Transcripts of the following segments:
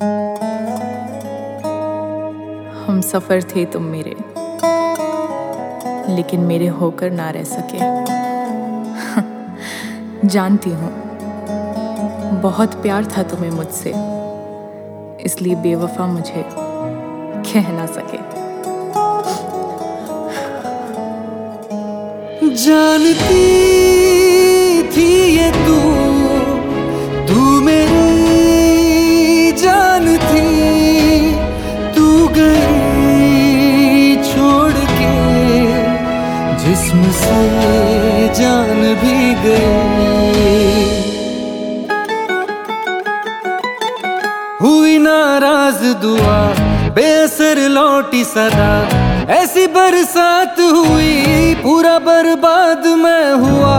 हम सफर थे तुम मेरे, लेकिन मेरे होकर ना रह सके। जानती हूँ बहुत प्यार था तुम्हें मुझसे, इसलिए बेवफा मुझे कह ना सके। जानती थी ये तू मेरी जान थी, तू गई छोड़ के जिस्म से जान भी गई। हुई नाराज दुआ बेअसर लौटी सदा, ऐसी बरसात हुई पूरा बर्बाद मैं हुआ।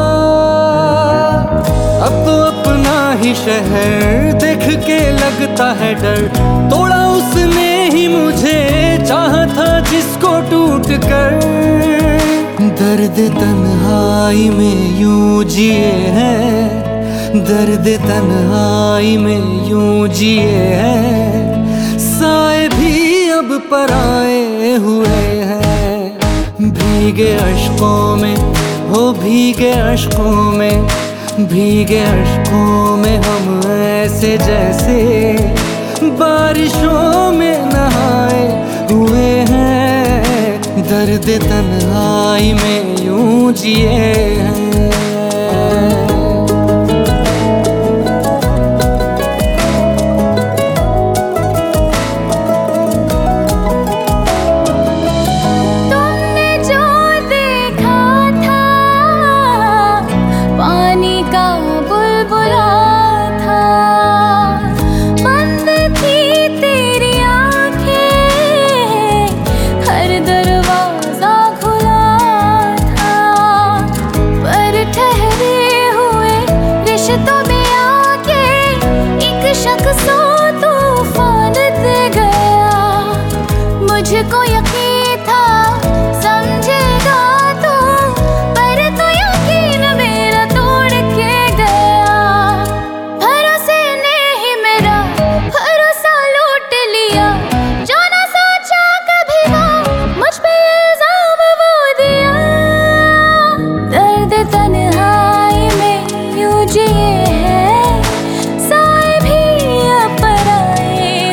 अब तो अपना ही शहर देख के लगता है डर, तोड़ा उसने ही मुझे चाहा था जिसको टूट कर। दर्द तन्हाई में यूं जिए हैं, दर्द तन्हाई में यूं जिए हैं, साए भी अब पराए हुए हैं। भीगे अश्कों में हो भीगे अश्कों में, भीगे अश्कों में हम ऐसे जैसे बारिशों में नहाए हुए हैं। दर्द तन्हाई में यूं जिए हैं। तो